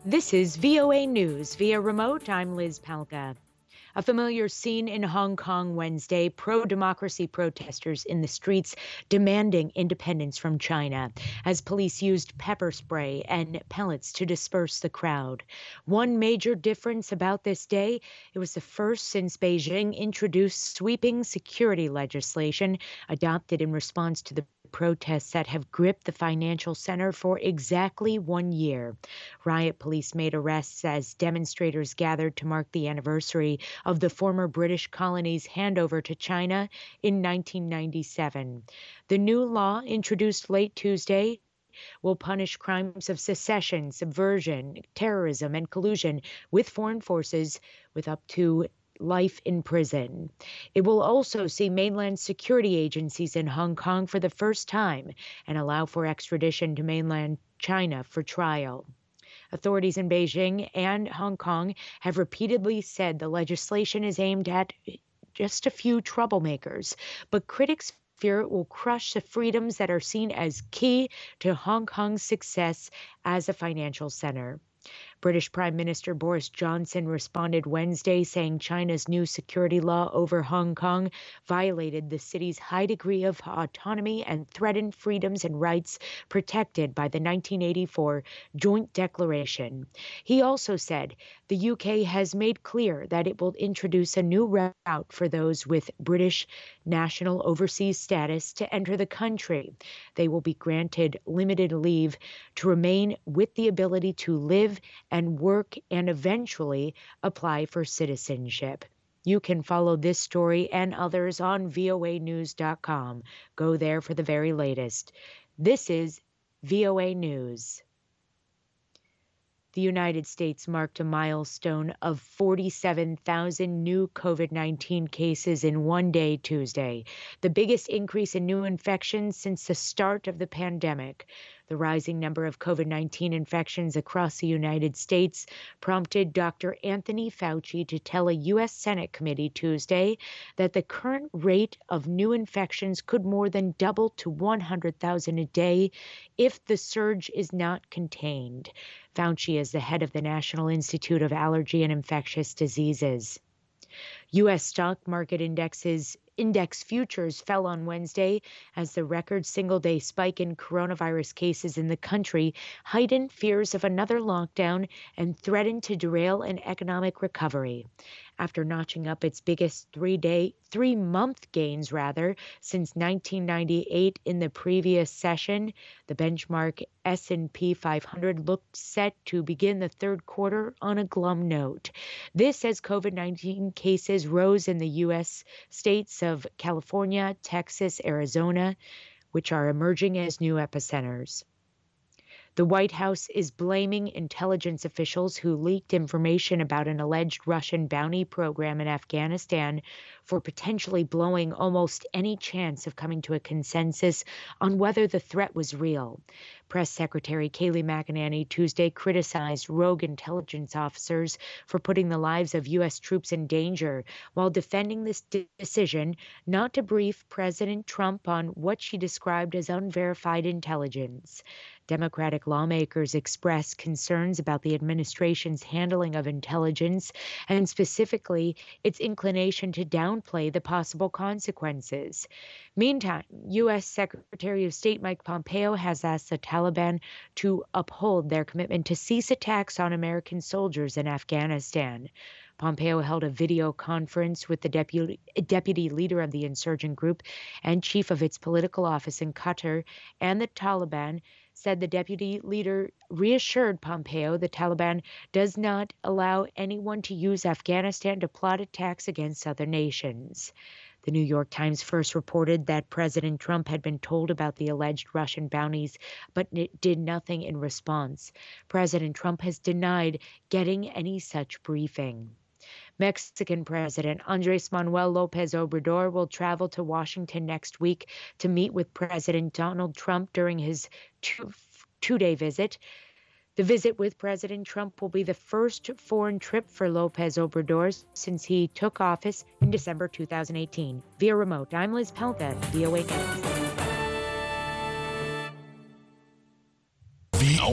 This is VOA News via remote. I'm Liz Palka. A familiar scene in Hong Kong Wednesday, pro-democracy protesters in the streets demanding independence from China as police used pepper spray and pellets to disperse the crowd. One major difference about this day, it was the first since Beijing introduced sweeping security legislation adopted in response to the protests that have gripped the financial center for exactly 1 year. Riot police made arrests as demonstrators gathered to mark the anniversary of the former British colony's handover to China in 1997. The new law, introduced late Tuesday, will punish crimes of secession, subversion, terrorism, and collusion with foreign forces with up to life in prison. It will also see mainland security agencies in Hong Kong for the first time and allow for extradition to mainland China for trial. Authorities in Beijing and Hong Kong have repeatedly said the legislation is aimed at just a few troublemakers, but critics fear it will crush the freedoms that are seen as key to Hong Kong's success as a financial center. British Prime Minister Boris Johnson responded Wednesday saying China's new security law over Hong Kong violated the city's high degree of autonomy and threatened freedoms and rights protected by the 1984 Joint Declaration. He also said the UK has made clear that it will introduce a new route for those with British national overseas status to enter the country. They will be granted limited leave to remain with the ability to live and work and eventually apply for citizenship. You can follow this story and others on voanews.com. Go there for the very latest. This is VOA News. The United States marked a milestone of 47,000 new COVID-19 cases in one day Tuesday, the biggest increase in new infections since the start of the pandemic. The rising number of COVID-19 infections across the United States prompted Dr. Anthony Fauci to tell a U.S. Senate committee Tuesday that the current rate of new infections could more than double to 100,000 a day if the surge is not contained. Fauci is the head of the National Institute of Allergy and Infectious Diseases. U.S. stock market index futures fell on Wednesday as the record single-day spike in coronavirus cases in the country heightened fears of another lockdown and threatened to derail an economic recovery. After notching up its biggest three-month gains since 1998 in the previous session, the benchmark S&P 500 looked set to begin the third quarter on a glum note. This as COVID-19 cases rose in the U.S. states of California, Texas, Arizona, which are emerging as new epicenters. The White House is blaming intelligence officials who leaked information about an alleged Russian bounty program in Afghanistan for potentially blowing almost any chance of coming to a consensus on whether the threat was real. Press Secretary Kayleigh McEnany Tuesday criticized rogue intelligence officers for putting the lives of U.S. troops in danger while defending this decision not to brief President Trump on what she described as unverified intelligence. Democratic lawmakers expressed concerns about the administration's handling of intelligence and specifically its inclination to downplay the possible consequences. Meantime, U.S. Secretary of State Mike Pompeo has asked the Taliban to uphold their commitment to cease attacks on American soldiers in Afghanistan. Pompeo held a video conference with the deputy leader of the insurgent group and chief of its political office in Qatar, and the Taliban said the deputy leader reassured Pompeo the Taliban does not allow anyone to use Afghanistan to plot attacks against other nations. The New York Times first reported that President Trump had been told about the alleged Russian bounties, but did nothing in response. President Trump has denied getting any such briefing. Mexican President Andrés Manuel López Obrador will travel to Washington next week to meet with President Donald Trump during his two-day visit. The visit with President Trump will be the first foreign trip for López Obrador since he took office in December 2018. Via remote, I'm Liz Palka, VOA News.